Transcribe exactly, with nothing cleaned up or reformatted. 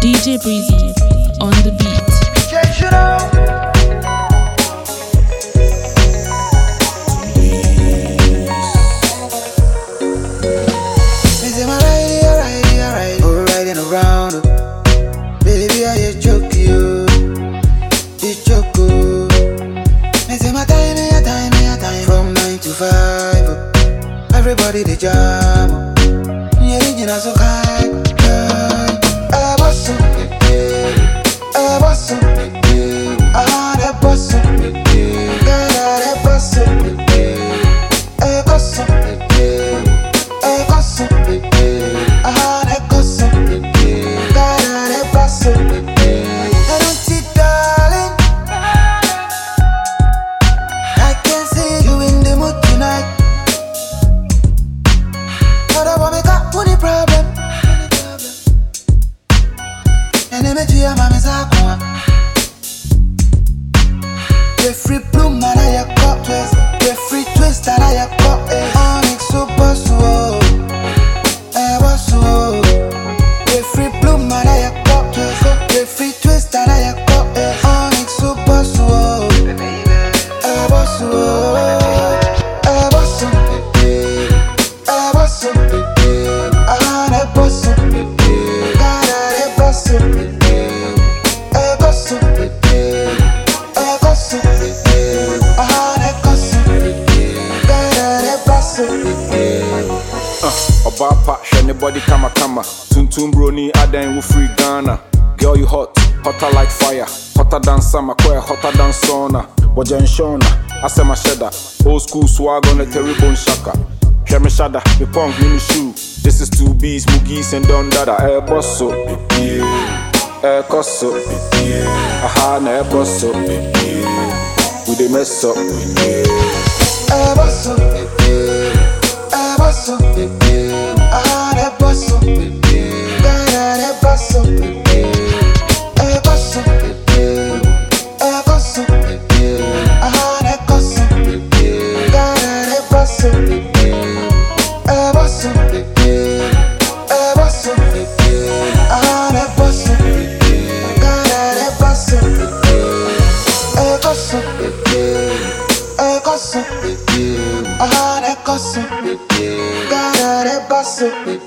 D J Breezy on the beat. Everybody the jam, yeah, you know so kind. I was so big, I was so big, I was so big, I was so big, I was so big, I was so big, I was so big, I was so big. I don't see, darling, I can see you in the mood tonight. Problem. And I met you, I'm a Zakwa. The free bloom, and I have got twist. The free twist, and I have got it. Onyx super slow. I was so. The free bloom, and I have got twist. The free twist, and I have got it. Onyx super slow. I was so. I was so. I was so. Obapa, anybody kama kama. Tuntum broni, aden wu free Ghana. Girl, you hot, hotter like fire. Hotter than summer, quite hotter than sauna. Wajan Shona, I say my cheddar. Old school swag on a terrible shaka. Hear me shada, me punk, mini shoe. This is two B's, Mugis and Don Dada. Eh, bosso, eh, cosso, aha, na eh, bosso. We dey mess up. Eh, bosso, eh, bosso, aha, na bosso. Gara, na bosso, eh, bosso, eh, bosso, aha, na cosso. Gara, na bosso. I was so big, I was so big, I was so big, God, I was so big, I was so big, I was so big, I was so big, God, I was so big.